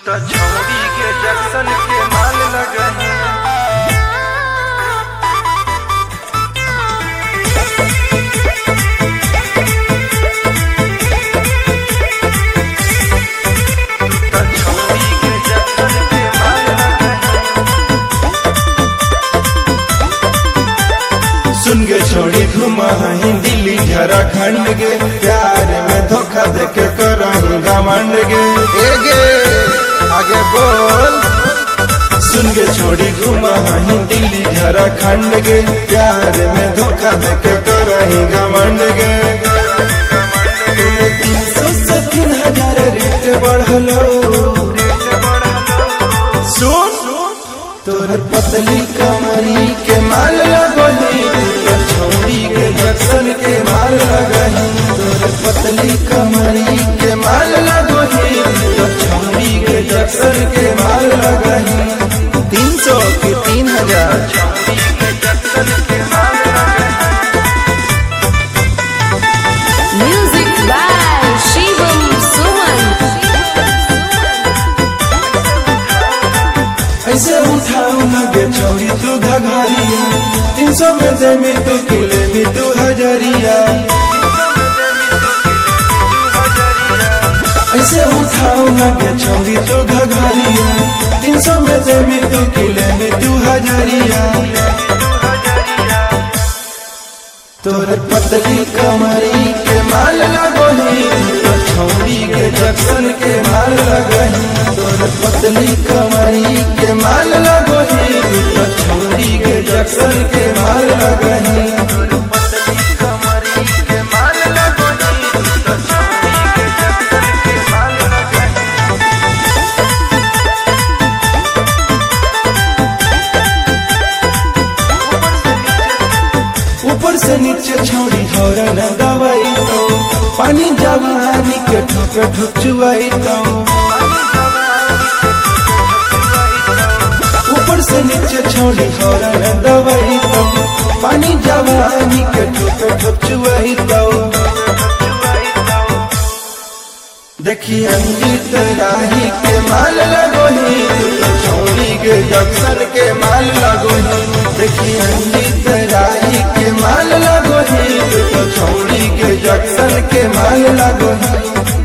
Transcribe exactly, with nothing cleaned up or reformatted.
तो छौरी के जक्सन के माल लगही। सुन के छोड़ी घुमा ही दिल्ली झारखंड गे, प्यार में धोखा दे के करही घमंड गे। गे आगे बोल। सुन के छोड़ी घुमा ही दिल्ली झारखंड गे, प्यार में धोखा दे के करही घमंड गे। तीन सौ से तीन हजार रेट बढ़लो। सुन तोर पतली कमरी के माल लगही, छौरी के जक्सन के माल लगही। तोर पतली कमरी के माल लगही, छौरी के जक्सन के माल लगही। तीन सौ के तीन हजार छौरी के जक्सन के माल लगही। Music by Shivam Suman. ऐसे उठाऊ लगे छौरी तू घघरिया, तीन सौ में दे में तू किले भी तू हजरिया। ऐसे उठाऊ लगे छौरी तू घघरिया, तीन सौ में दे में तू किले में तू हजरिया। तोर पतली कमरी के माल लगही, छौरी के जक्सन के माल लगही। तोर पतली कमरी के माल लगही, छौरी के जक्सन के माल लगही। पतली कमरी के माल लगही, तो छौरी के जक्सन के माल लगही। ऊपर से नीचे छौरी हौरा न दवाई तो, पानी जवानी के ठोक ठोक चुआई तो। ऊपर से नीचे छौरी हौरा न दवाई तो, पानी जवानी के ठोक ठोक चुआई तो। देखी अंकित राही के माल लगही, छौरी के जक्सन के माल लगही। देखी अंकित राही के माल लगही, छौरी के जक्सन के माल लगही।